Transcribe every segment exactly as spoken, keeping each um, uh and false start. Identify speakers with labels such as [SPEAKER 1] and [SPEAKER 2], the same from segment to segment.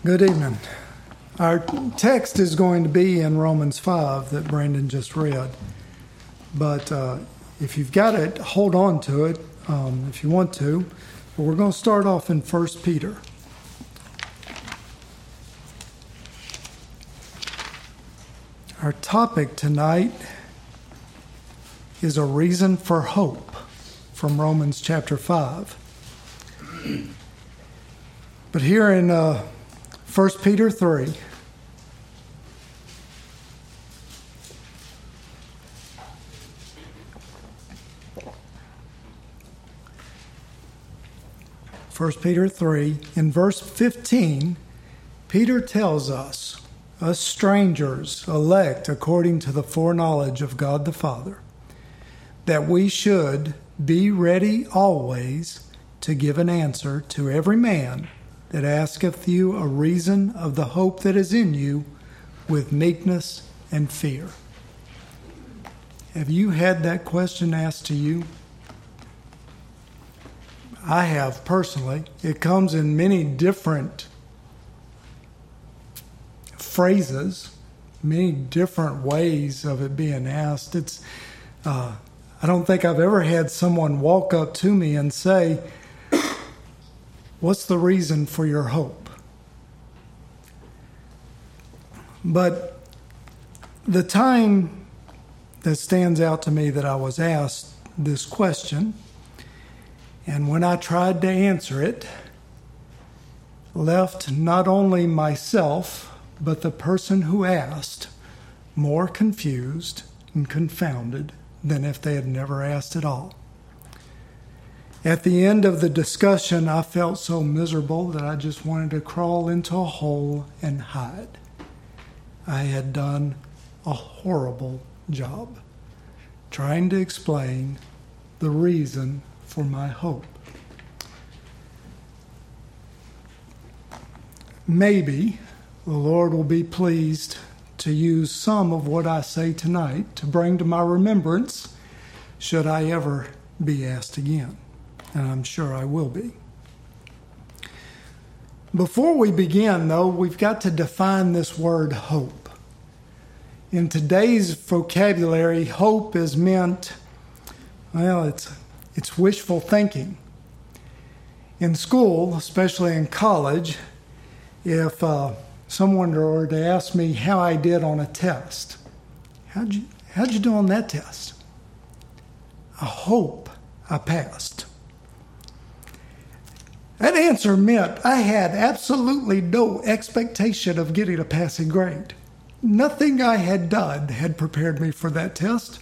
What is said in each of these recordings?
[SPEAKER 1] Good evening. Our text is going to be in Romans five that Brandon just read. But uh, if you've got it, hold on to it um, if you want to. But we're going to start off in First Peter. Our topic tonight is a reason for hope from Romans chapter five. But here in uh, First Peter three, First Peter three, in verse fifteen, Peter tells us, us strangers, elect according to the foreknowledge of God the Father, that we should be ready always to give an answer to every man that asketh you a reason of the hope that is in you with meekness and fear. Have you had that question asked to you? I have personally. It comes in many different phrases, many different ways of it being asked. It's, uh, I don't think I've ever had someone walk up to me and say, "What's the reason for your hope?" But the time that stands out to me that I was asked this question, and when I tried to answer it, left not only myself, but the person who asked more confused and confounded than if they had never asked at all. At the end of the discussion, I felt so miserable that I just wanted to crawl into a hole and hide. I had done a horrible job trying to explain the reason for my hope. Maybe the Lord will be pleased to use some of what I say tonight to bring to my remembrance should I ever be asked again. And I'm sure I will be. Before we begin, though, we've got to define this word hope. In today's vocabulary, hope is meant, well, it's it's wishful thinking. In school, especially in college, if uh, someone were to ask me how I did on a test, how'd you, how'd you do on that test? I hope I passed. That answer meant I had absolutely no expectation of getting a passing grade. Nothing I had done had prepared me for that test.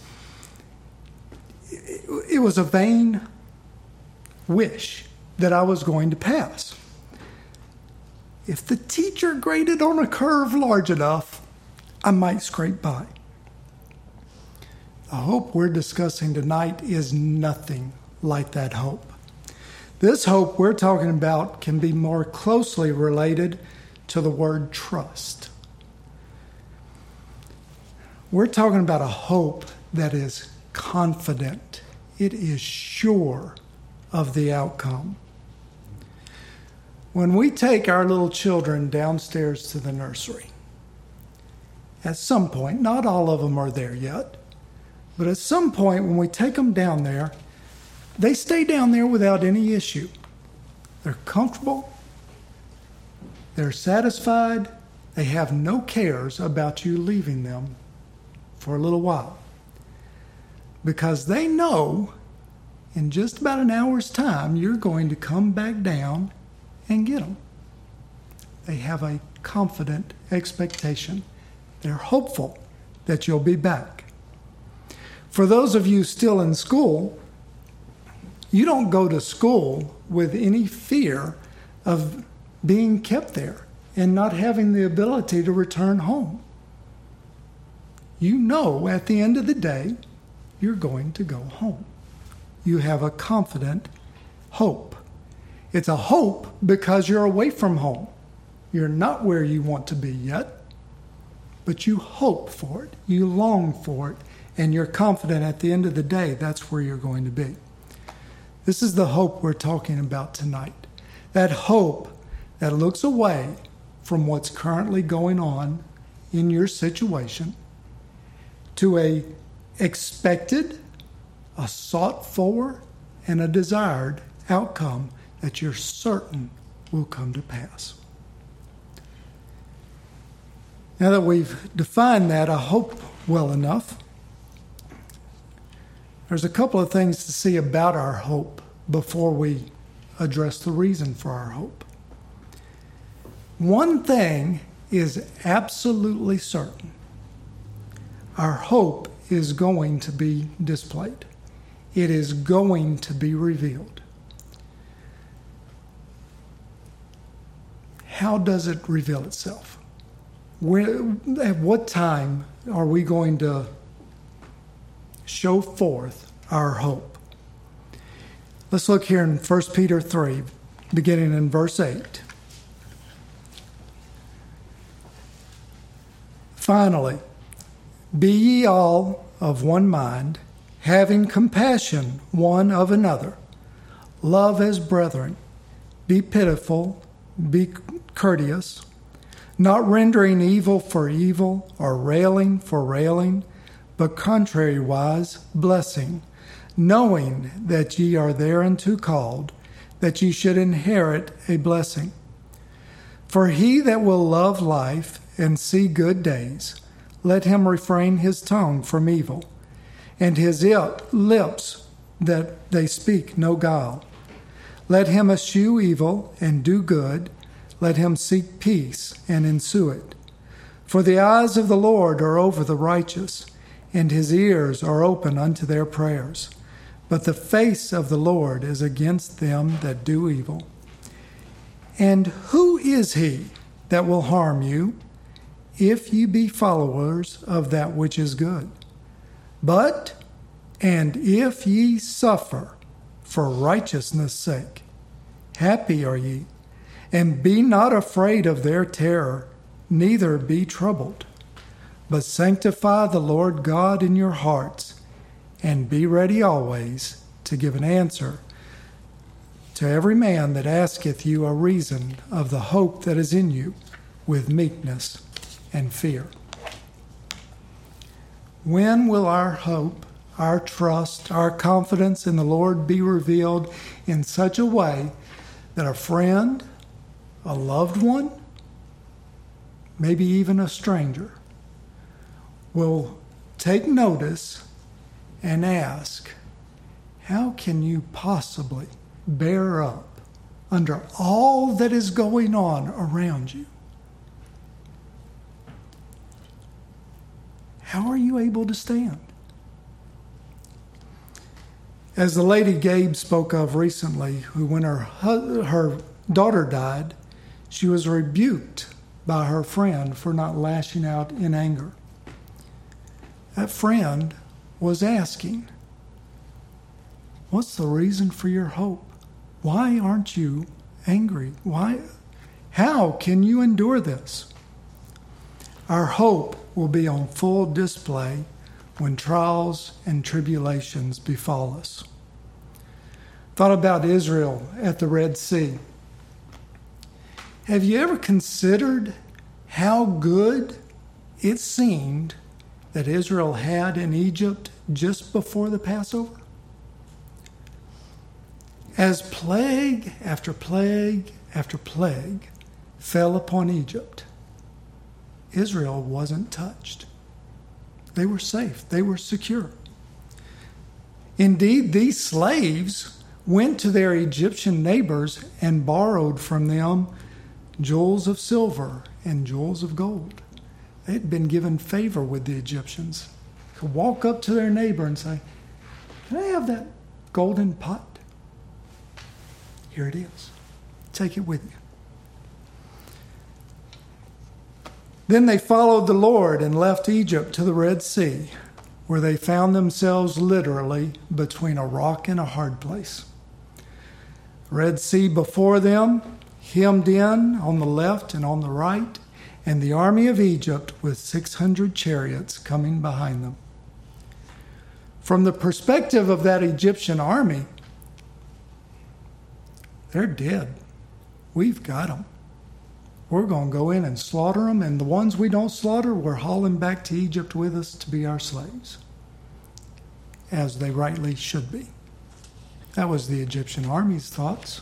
[SPEAKER 1] It was a vain wish that I was going to pass. If the teacher graded on a curve large enough, I might scrape by. The hope we're discussing tonight is nothing like that hope. This hope we're talking about can be more closely related to the word trust. We're talking about a hope that is confident. It is sure of the outcome. When we take our little children downstairs to the nursery, at some point, not all of them are there yet, but at some point when we take them down there, they stay down there without any issue. They're comfortable. They're satisfied. They have no cares about you leaving them for a little while. Because they know in just about an hour's time, you're going to come back down and get them. They have a confident expectation. They're hopeful that you'll be back. For those of you still in school, you don't go to school with any fear of being kept there and not having the ability to return home. You know at the end of the day, you're going to go home. You have a confident hope. It's a hope because you're away from home. You're not where you want to be yet, but you hope for it. You long for it, and you're confident at the end of the day that's where you're going to be. This is the hope we're talking about tonight. That hope that looks away from what's currently going on in your situation to a expected, a sought for, and a desired outcome that you're certain will come to pass. Now that we've defined that, I hope, well enough, there's a couple of things to see about our hope before we address the reason for our hope. One thing is absolutely certain. Our hope is going to be displayed. It is going to be revealed. How does it reveal itself? Where, at what time are we going to show forth our hope? Let's look here in First Peter three, beginning in verse eight. Finally, be ye all of one mind, having compassion one of another. Love as brethren. Be pitiful, be courteous, not rendering evil for evil or railing for railing, but contrariwise blessing, knowing that ye are thereunto called, that ye should inherit a blessing. For he that will love life and see good days, let him refrain his tongue from evil, and his lips that they speak no guile. Let him eschew evil and do good, let him seek peace and ensue it. For the eyes of the Lord are over the righteous, and his ears are open unto their prayers. But the face of the Lord is against them that do evil. And who is he that will harm you, if ye be followers of that which is good? But, and if ye suffer for righteousness' sake, happy are ye, and be not afraid of their terror, neither be troubled. But sanctify the Lord God in your hearts, and be ready always to give an answer to every man that asketh you a reason of the hope that is in you, with meekness and fear. When will our hope, our trust, our confidence in the Lord be revealed in such a way that a friend, a loved one, maybe even a stranger, will take notice and ask, how can you possibly bear up under all that is going on around you? How are you able to stand? As the lady Gabe spoke of recently, who when her her daughter died, she was rebuked by her friend for not lashing out in anger. That friend was asking, what's the reason for your hope? Why aren't you angry? Why? How can you endure this? Our hope will be on full display when trials and tribulations befall us. Thought about Israel at the Red Sea. Have you ever considered how good it seemed that Israel had in Egypt just before the Passover? As plague after plague after plague fell upon Egypt, Israel wasn't touched. They were safe. They were secure. Indeed, these slaves went to their Egyptian neighbors and borrowed from them jewels of silver and jewels of gold. They had been given favor with the Egyptians. Could walk up to their neighbor and say, can I have that golden pot? Here it is. Take it with you. Then they followed the Lord and left Egypt to the Red Sea, where they found themselves literally between a rock and a hard place. Red Sea before them, hemmed in on the left and on the right, and the army of Egypt with six hundred chariots coming behind them. From the perspective of that Egyptian army, they're dead. We've got them. We're going to go in and slaughter them, and the ones we don't slaughter, we're hauling back to Egypt with us to be our slaves, as they rightly should be. That was the Egyptian army's thoughts.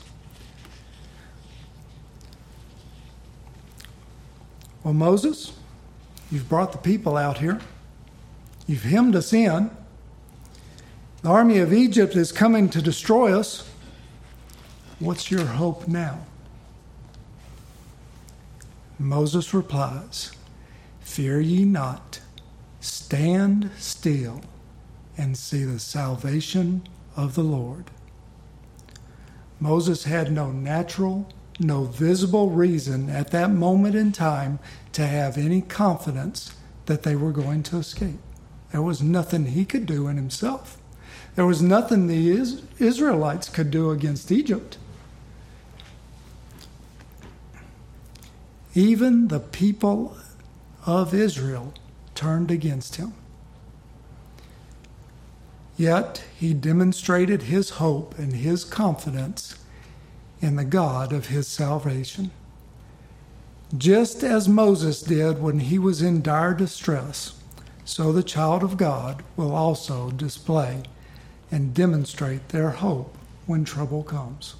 [SPEAKER 1] Well, Moses, you've brought the people out here. You've hemmed us in. The army of Egypt is coming to destroy us. What's your hope now? Moses replies, "Fear ye not, stand still and see the salvation of the Lord." Moses had no natural, no visible reason at that moment in time to have any confidence that they were going to escape. There was nothing he could do in himself. There was nothing the Israelites could do against Egypt. Even the people of Israel turned against him. Yet he demonstrated his hope and his confidence in the God of his salvation. Just as Moses did when he was in dire distress, so the child of God will also display and demonstrate their hope when trouble comes.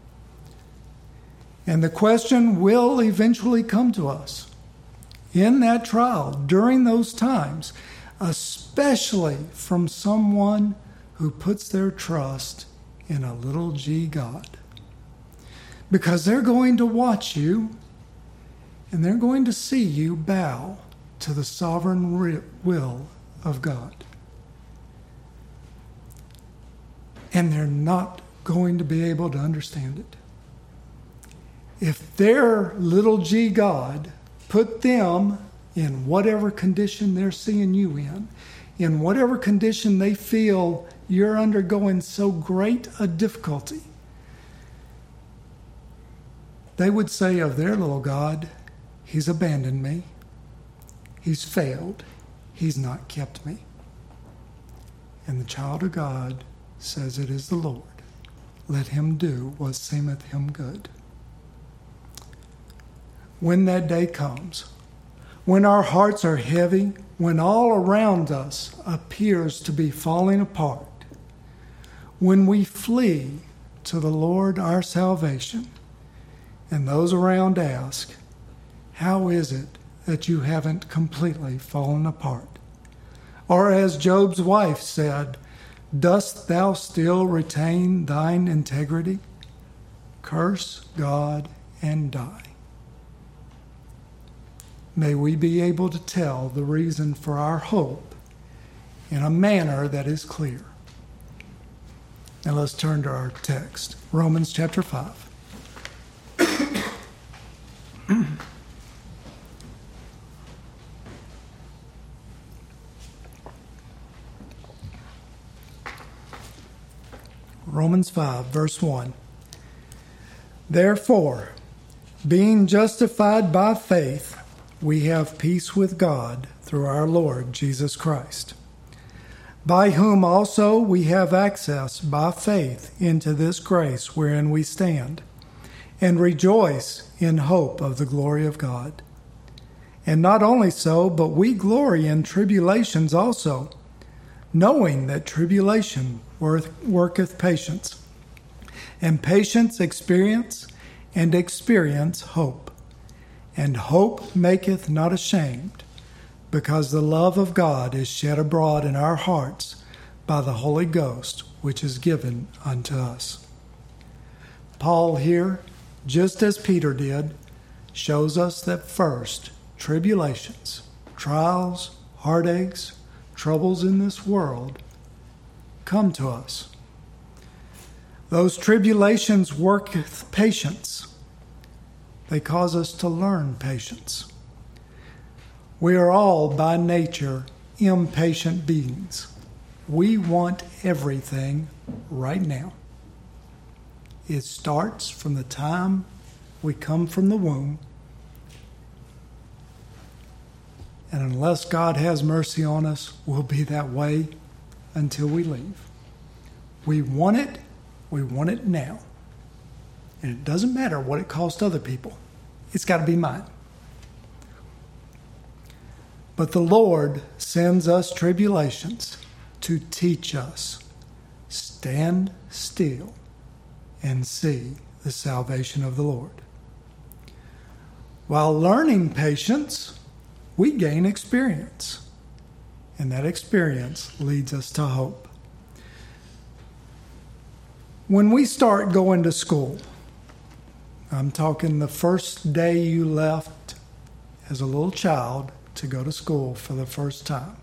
[SPEAKER 1] And the question will eventually come to us in that trial, during those times, especially from someone who puts their trust in a little g God. Because they're going to watch you, and they're going to see you bow to the sovereign will of God. And they're not going to be able to understand it. If their little g God put them in whatever condition they're seeing you in, in whatever condition they feel you're undergoing so great a difficulty, they would say of their little God, "He's abandoned me. He's failed. He's not kept me." And the child of God says, "It is the Lord. Let him do what seemeth him good." When that day comes, when our hearts are heavy, when all around us appears to be falling apart, when we flee to the Lord our salvation, and those around ask, "How is it that you haven't completely fallen apart?" Or as Job's wife said, "Dost thou still retain thine integrity? Curse God and die." May we be able to tell the reason for our hope in a manner that is clear. Now let's turn to our text, Romans chapter five. Romans five, verse one. Therefore, being justified by faith, we have peace with God through our Lord Jesus Christ, by whom also we have access by faith into this grace wherein we stand, and rejoice in hope of the glory of God. And not only so, but we glory in tribulations also, knowing that tribulation worketh patience, and patience experience, and experience hope. And hope maketh not ashamed, because the love of God is shed abroad in our hearts by the Holy Ghost, which is given unto us. Paul here, just as Peter did, shows us that first, tribulations, trials, heartaches, troubles in this world come to us. Those tribulations worketh patience. They cause us to learn patience. We are all by nature impatient beings. We want everything right now. It starts from the time we come from the womb. And unless God has mercy on us, we'll be that way until we leave. We want it. We want it now. And it doesn't matter what it costs other people. It's got to be mine. But the Lord sends us tribulations to teach us. Stand still and see the salvation of the Lord. While learning patience, we gain experience. And that experience leads us to hope. When we start going to school, I'm talking the first day you left as a little child to go to school for the first time.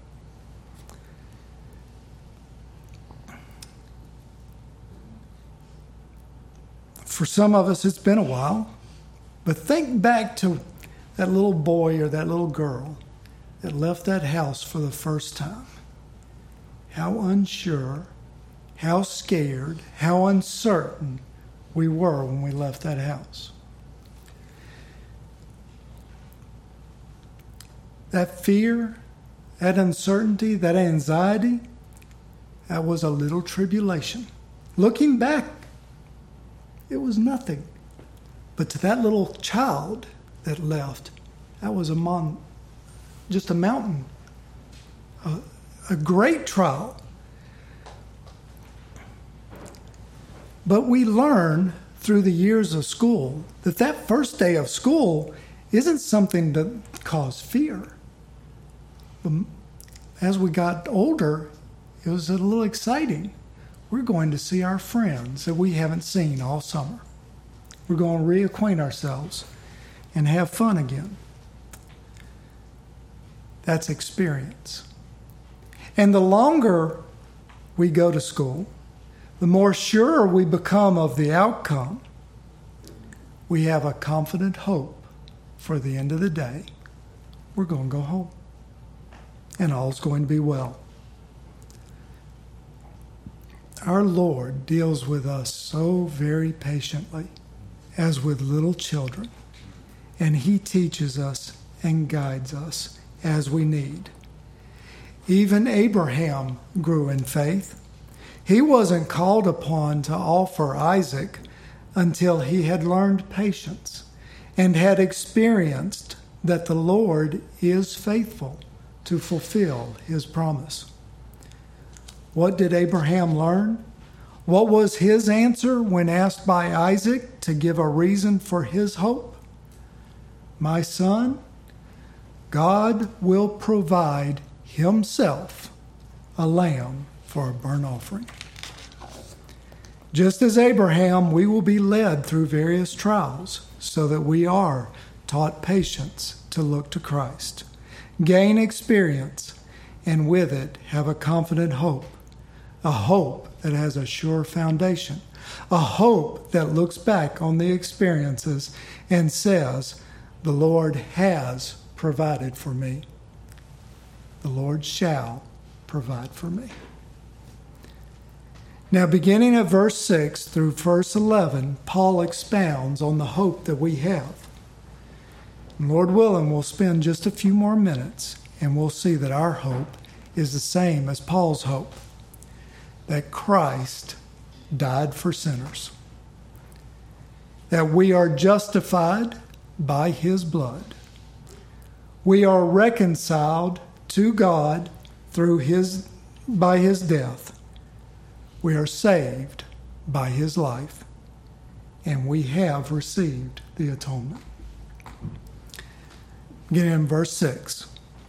[SPEAKER 1] For some of us, it's been a while, but think back to that little boy or that little girl that left that house for the first time. How unsure, how scared, how uncertain we were when we left that house. That fear, that uncertainty, that anxiety, that was a little tribulation. Looking back, it was nothing. But to that little child that left, that was a mon- just a mountain, a, a great trial. But we learn through the years of school that that first day of school isn't something to cause fear. As we got older, it was a little exciting. We're going to see our friends that we haven't seen all summer. We're going to reacquaint ourselves and have fun again. That's experience. And the longer we go to school, the more sure we become of the outcome. We have a confident hope for the end of the day. We're going to go home. And all's going to be well. Our Lord deals with us so very patiently, as with little children, and He teaches us and guides us as we need. Even Abraham grew in faith. He wasn't called upon to offer Isaac until he had learned patience and had experienced that the Lord is faithful to fulfill His promise. What did Abraham learn? What was his answer when asked by Isaac to give a reason for his hope? My son, God will provide Himself a lamb for a burnt offering. Just as Abraham, we will be led through various trials so that we are taught patience to look to Christ, gain experience, and with it have a confident hope, a hope that has a sure foundation, a hope that looks back on the experiences and says, the Lord has provided for me. The Lord shall provide for me. Now, beginning at verse six through verse eleven, Paul expounds on the hope that we have. And Lord willing, we'll spend just a few more minutes and we'll see that our hope is the same as Paul's hope, that Christ died for sinners, that we are justified by His blood. We are reconciled to God through His, by His death. We are saved by His life, and we have received the atonement. Beginning in verse six.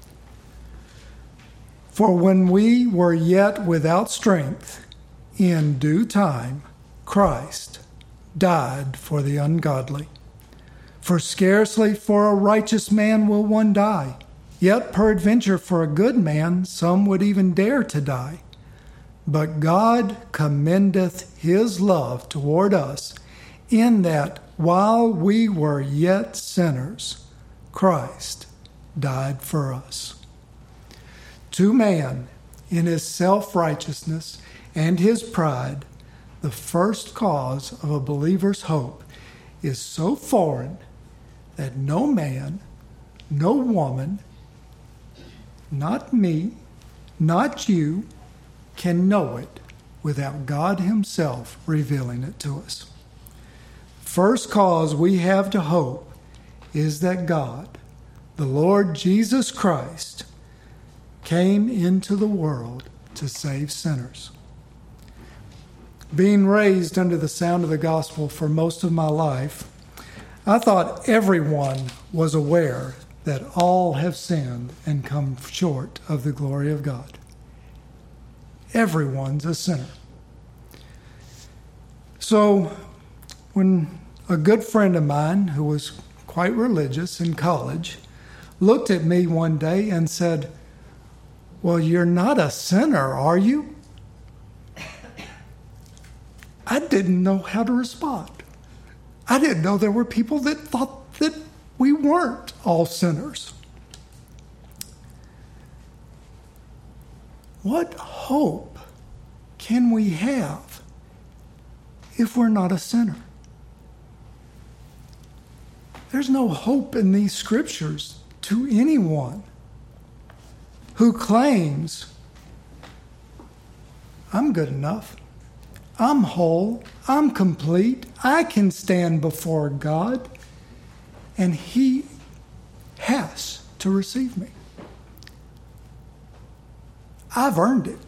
[SPEAKER 1] For when we were yet without strength, in due time, Christ died for the ungodly. For scarcely for a righteous man will one die, yet peradventure for a good man some would even dare to die. But God commendeth His love toward us, in that while we were yet sinners, Christ died for us. To man, in his self-righteousness and his pride, the first cause of a believer's hope is so foreign that no man, no woman, not me, not you, can know it without God Himself revealing it to us. First cause we have to hope is that God, the Lord Jesus Christ, came into the world to save sinners. Being raised under the sound of the gospel for most of my life, I thought everyone was aware that all have sinned and come short of the glory of God. Everyone's a sinner. So when a good friend of mine who was quite religious in college looked at me one day and said, "Well, you're not a sinner, are you?" I didn't know how to respond. I didn't know there were people that thought that we weren't all sinners. What hope can we have if we're not a sinner? There's no hope in these scriptures to anyone who claims, "I'm good enough. I'm whole. I'm complete. I can stand before God, and He has to receive me. I've earned it."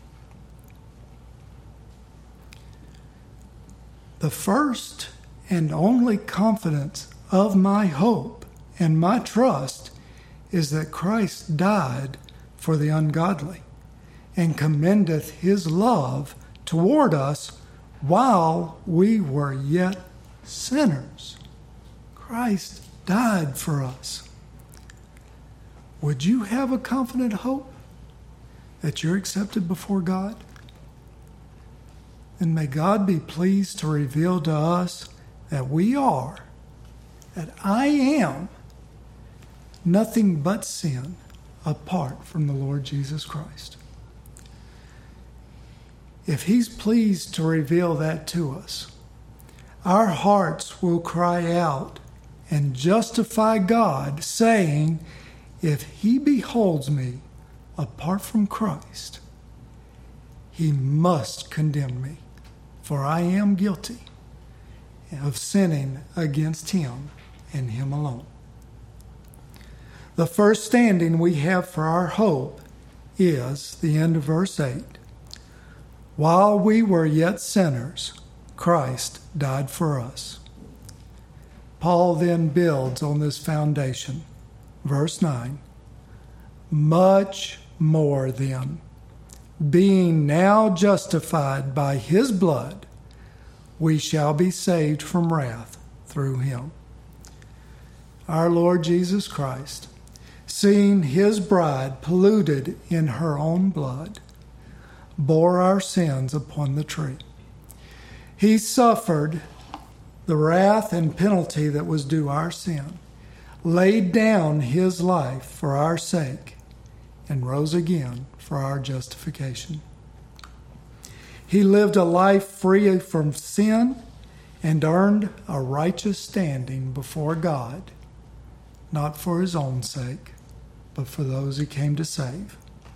[SPEAKER 1] The first and only confidence of my hope and my trust is that Christ died for the ungodly and commendeth His love toward us while we were yet sinners. Christ died for us. Would you have a confident hope that you're accepted before God? Then may God be pleased to reveal to us that we are, that I am, nothing but sin apart from the Lord Jesus Christ. If He's pleased to reveal that to us, our hearts will cry out and justify God, saying, "If He beholds me apart from Christ, He must condemn me, for I am guilty of sinning against Him and Him alone." The first standing we have for our hope is the end of verse eight. While we were yet sinners, Christ died for us. Paul then builds on this foundation. Verse nine. Much more then, being now justified by His blood, we shall be saved from wrath through Him. Our Lord Jesus Christ, seeing His bride polluted in her own blood, bore our sins upon the tree. He suffered the wrath and penalty that was due our sin, laid down His life for our sake, and rose again for our justification. He lived a life free from sin and earned a righteous standing before God, not for His own sake, but for those He came to save.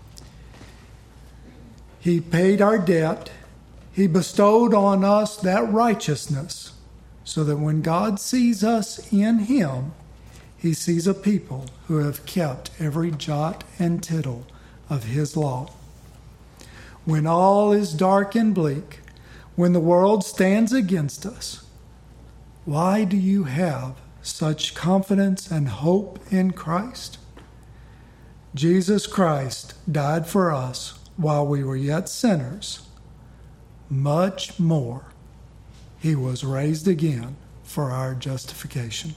[SPEAKER 1] He paid our debt. He bestowed on us that righteousness, so that when God sees us in Him, He sees a people who have kept every jot and tittle of His law. When all is dark and bleak, when the world stands against us, why do you have such confidence and hope in Christ? Jesus Christ died for us while we were yet sinners. Much more, He was raised again for our justification.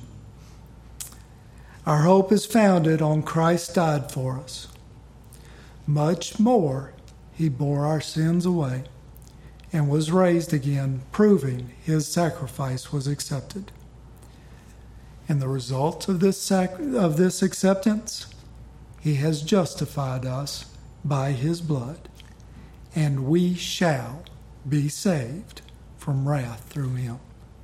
[SPEAKER 1] Our hope is founded on Christ died for us. Much more, He bore our sins away and was raised again, proving His sacrifice was accepted. And the result of this sac- of this acceptance, He has justified us by His blood, and we shall be saved from wrath through Him.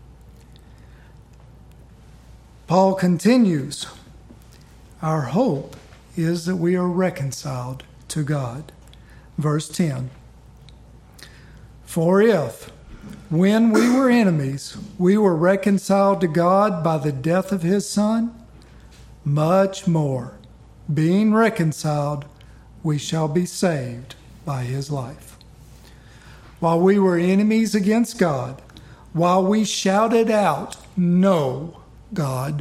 [SPEAKER 1] Paul continues, our hope is that we are reconciled to God. Verse ten. For if, When we were enemies, we were reconciled to God by the death of his Son. Much more, being reconciled, we shall be saved by his life. While we were enemies against God, while we shouted out, "No, God,"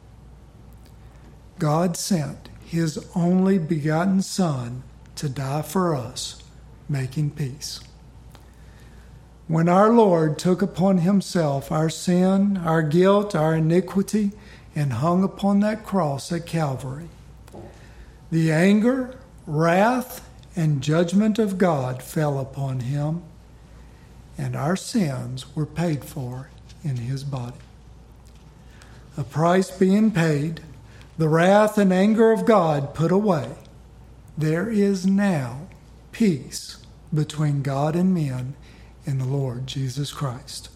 [SPEAKER 1] God sent his only begotten Son to die for us, making peace. When our Lord took upon himself our sin, our guilt, our iniquity, and hung upon that cross at Calvary, the anger, wrath, and judgment of God fell upon him, and our sins were paid for in his body. A price being paid, the wrath and anger of God put away, there is now peace between God and men in the Lord Jesus Christ.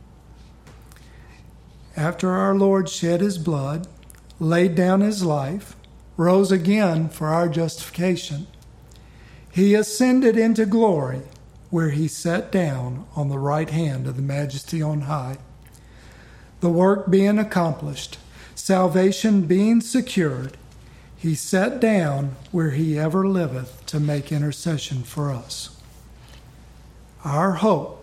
[SPEAKER 1] After our Lord shed his blood, laid down his life, rose again for our justification, he ascended into glory, where he sat down on the right hand of the Majesty on high. The work being accomplished, salvation being secured, he sat down where he ever liveth to make intercession for us. Our hope,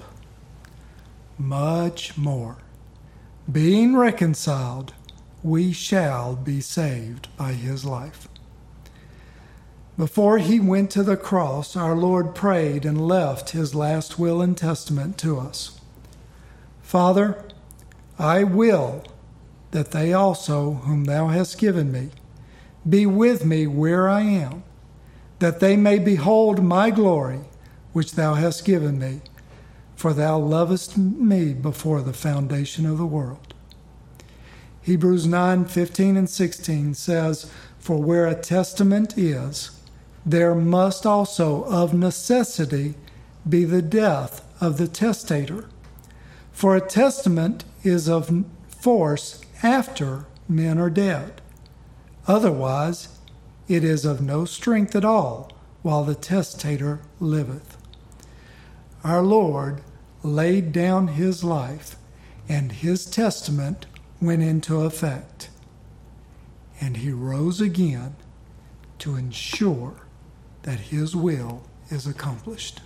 [SPEAKER 1] much more, being reconciled, we shall be saved by his life. Before he went to the cross, our Lord prayed and left his last will and testament to us. Father, I will that they also, whom thou hast given me, be with me where I am, that they may behold my glory, which thou hast given me, for thou lovest me before the foundation of the world. Hebrews nine fifteen and sixteen says, For where a testament is, there must also of necessity be the death of the testator. For a testament is of force after men are dead. Otherwise, it is of no strength at all while the testator liveth. Our Lord laid down his life, and his testament went into effect. And he rose again to ensure that his will is accomplished.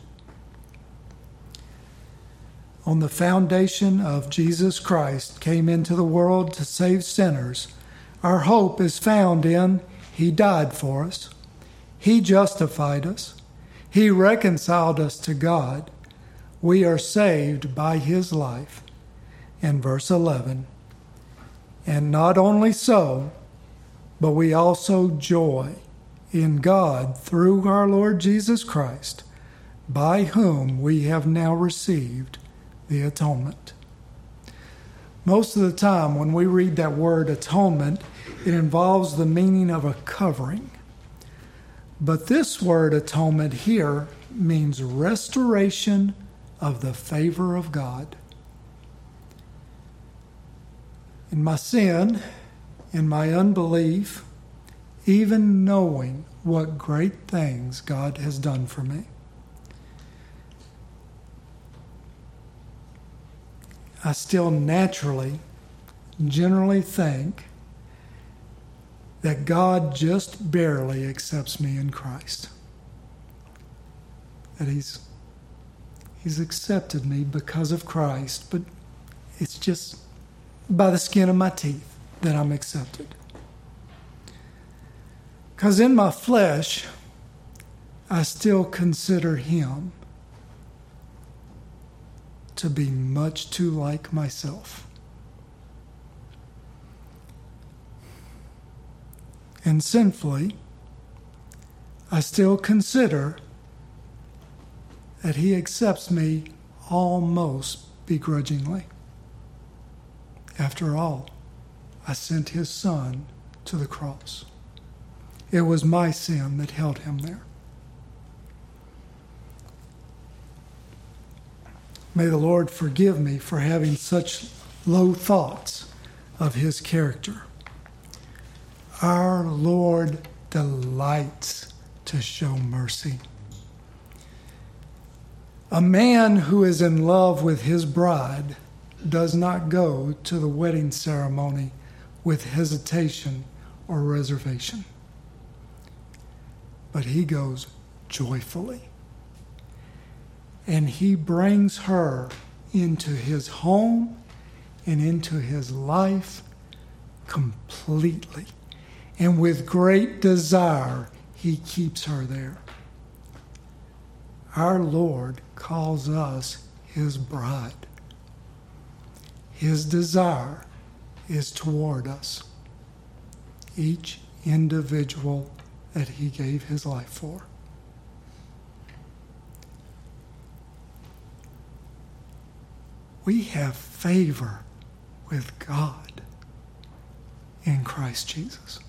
[SPEAKER 1] On the foundation of Jesus Christ came into the world to save sinners, our hope is found in he died for us, he justified us, he reconciled us to God, we are saved by his life. And verse eleven, and not only so, but we also joy in God through our Lord Jesus Christ, by whom we have now received the atonement. Most of the time when we read that word atonement, it involves the meaning of a covering. But this word atonement here means restoration of the favor of God. In my sin, in my unbelief, even knowing what great things God has done for me, I still naturally, generally think that God just barely accepts me in Christ. That he's, he's accepted me because of Christ, but it's just by the skin of my teeth that I'm accepted. Because in my flesh, I still consider him to be much too like myself. And sinfully, I still consider that he accepts me almost begrudgingly. After all, I sent his Son to the cross. It was my sin that held him there. May the Lord forgive me for having such low thoughts of his character. Our Lord delights to show mercy. A man who is in love with his bride does not go to the wedding ceremony with hesitation or reservation, but he goes joyfully. And he brings her into his home and into his life completely. And with great desire, he keeps her there. Our Lord calls us his bride. His desire is toward us, each individual that he gave his life for. We have favor with God in Christ Jesus.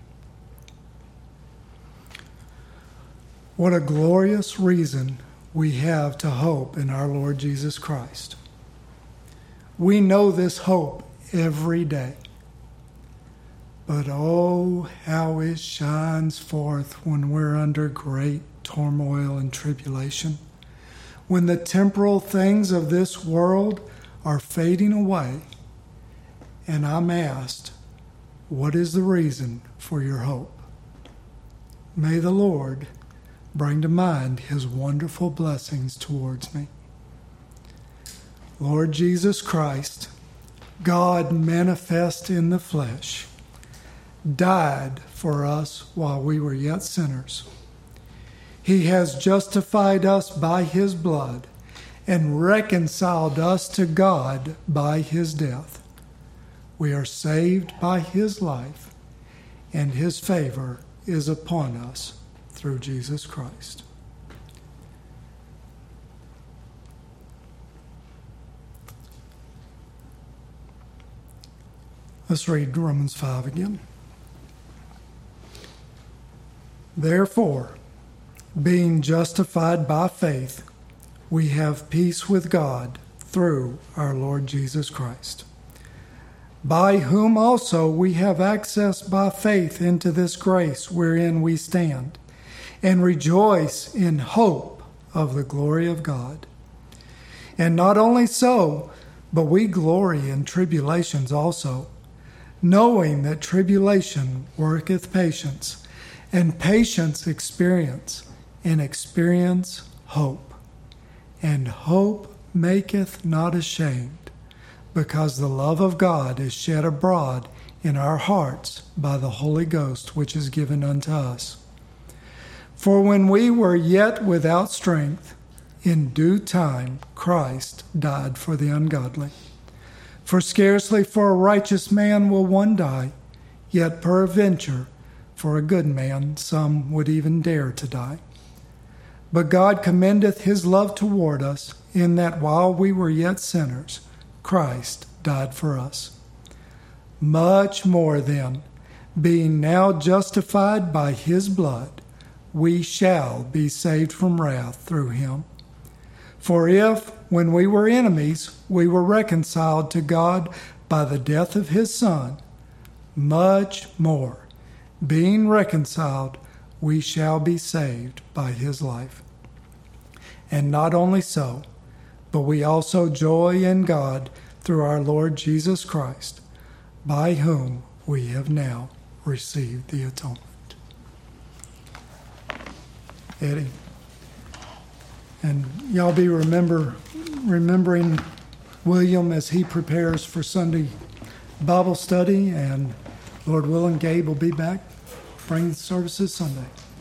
[SPEAKER 1] What a glorious reason we have to hope in our Lord Jesus Christ. We know this hope every day. But oh, how it shines forth when we're under great turmoil and tribulation. When the temporal things of this world are fading away, and I'm asked, what is the reason for your hope? May the Lord bring to mind his wonderful blessings towards me. Lord Jesus Christ, God manifest in the flesh, died for us while we were yet sinners. He has justified us by his blood and reconciled us to God by his death. We are saved by his life, and his favor is upon us through Jesus Christ. Let's read Romans five again. Therefore, being justified by faith, we have peace with God through our Lord Jesus Christ, by whom also we have access by faith into this grace wherein we stand, and rejoice in hope of the glory of God. And not only so, but we glory in tribulations also, knowing that tribulation worketh patience, and patience experience, and experience hope. And hope maketh not ashamed, because the love of God is shed abroad in our hearts by the Holy Ghost, which is given unto us. For when we were yet without strength, in due time Christ died for the ungodly. For scarcely for a righteous man will one die, yet peradventure for a good man some would even dare to die. But God commendeth his love toward us, in that while we were yet sinners, Christ died for us. Much more then, being now justified by his blood, we shall be saved from wrath through him. For if, when we were enemies, we were reconciled to God by the death of his Son, much more, being reconciled, we shall be saved by his life. And not only so, but we also joy in God through our Lord Jesus Christ, by whom we have now received the atonement. Eddie. And y'all be remember remembering William as he prepares for Sunday Bible study, and Lord willing, Gabe will be back bringing the services Sunday.